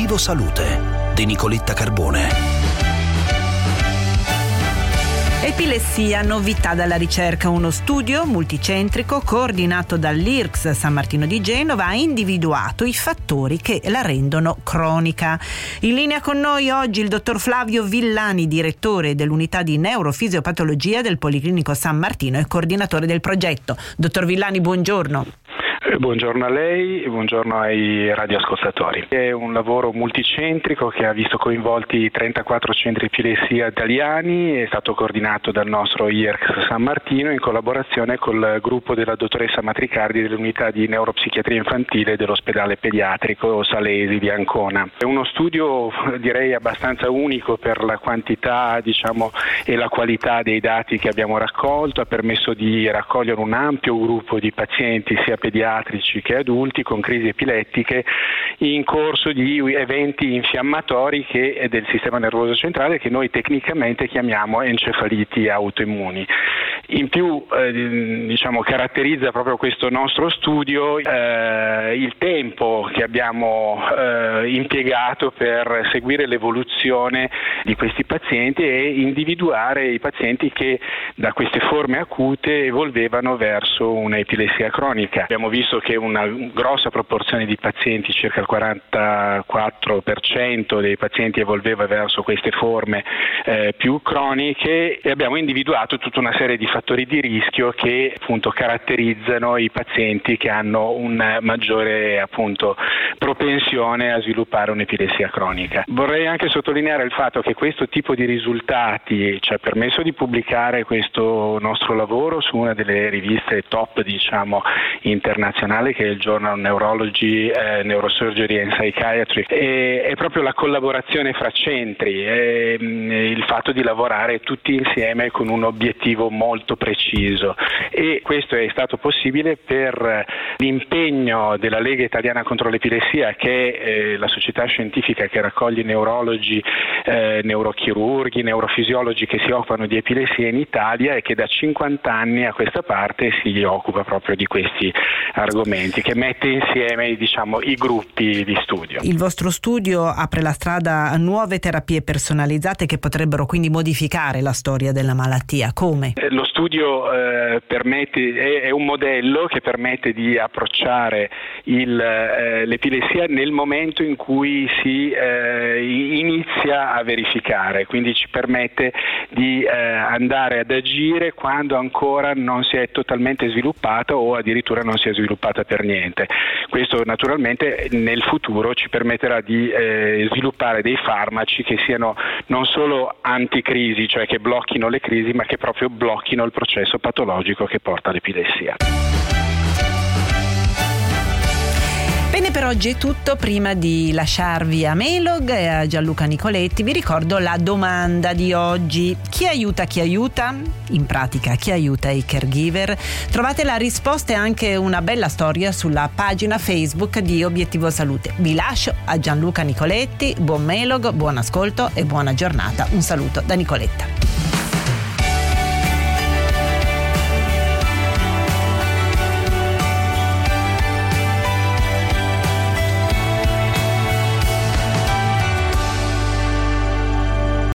Obiettivo Salute di Nicoletta Carbone. Epilessia, novità dalla ricerca. Uno studio multicentrico coordinato dall'IRCCS San Martino di Genova ha individuato i fattori che la rendono cronica. In linea con noi oggi il dottor Flavio Villani, direttore dell'unità di neurofisiopatologia del Policlinico San Martino e coordinatore del progetto. Dottor Villani, buongiorno. Buongiorno a lei e buongiorno ai radioascoltatori. È un lavoro multicentrico che ha visto coinvolti 34 centri epilessia italiani, è stato coordinato dal nostro IRCCS San Martino in collaborazione col gruppo della dottoressa Matricardi dell'unità di neuropsichiatria infantile dell'ospedale pediatrico Salesi di Ancona. È uno studio direi abbastanza unico per la quantità e la qualità dei dati che abbiamo raccolto, ha permesso di raccogliere un ampio gruppo di pazienti sia pediatrici che adulti con crisi epilettiche in corso di eventi infiammatori del sistema nervoso centrale che noi tecnicamente chiamiamo encefaliti autoimmuni. In più caratterizza proprio questo nostro studio il tempo che abbiamo impiegato per seguire l'evoluzione di questi pazienti e individuare i pazienti che da queste forme acute evolvevano verso un'epilessia cronica. Abbiamo visto che una grossa proporzione di pazienti, circa il 44% dei pazienti evolveva verso queste forme più croniche, e abbiamo individuato tutta una serie di fattori di rischio che appunto caratterizzano i pazienti che hanno una maggiore propensione a sviluppare un'epilessia cronica. Vorrei anche sottolineare il fatto che questo tipo di risultati ci ha permesso di pubblicare questo nostro lavoro su una delle riviste top internazionale, che è il Journal Neurology, Neurosurgery and Psychiatry. È proprio la collaborazione fra centri, il fatto di lavorare tutti insieme con un obiettivo molto preciso, e questo è stato possibile per l'impegno della Lega Italiana contro l'Epilessia, che è la società scientifica che raccoglie neurologi, neurochirurghi, neurofisiologi che si occupano di epilessia in Italia e che da 50 anni a questa parte si occupa proprio di questi argomenti, che mette insieme i gruppi di studio. Il vostro studio apre la strada a nuove terapie personalizzate che potrebbero quindi modificare la storia della malattia. Come? Lo studio è un modello che permette di approcciare l'epilessia nel momento in cui si inizia a verificare, quindi ci permette di andare ad agire quando ancora non si è totalmente sviluppata o addirittura non si è sviluppata per niente. Questo naturalmente nel futuro ci permetterà di sviluppare dei farmaci che siano non solo anticrisi, cioè che blocchino le crisi, ma che proprio blocchino il processo patologico che porta all'epilessia. Bene, per oggi è tutto. Prima di lasciarvi a Melog e a Gianluca Nicoletti, vi ricordo la domanda di oggi: chi aiuta chi aiuta? In pratica, chi aiuta i caregiver? Trovate la risposta e anche una bella storia sulla pagina Facebook di Obiettivo Salute. Vi lascio a Gianluca Nicoletti, buon Melog, buon ascolto e buona giornata. Un saluto da Nicoletta.